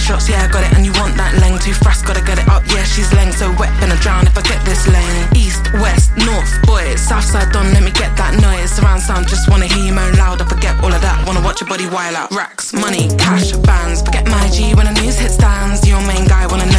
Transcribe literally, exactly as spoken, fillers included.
shots, yeah, I got it. And you want that leng, too fast, gotta get it up. Yeah, she's leng, so wet, finna drown if I get this leng. East, west, north, boys, south side done, let me get that noise. Surround sound, just wanna hear you moan loud. I forget all of that, wanna watch your body wild out. Racks, money, cash, bands, forget my G when the news hits stands. Your main guy wanna know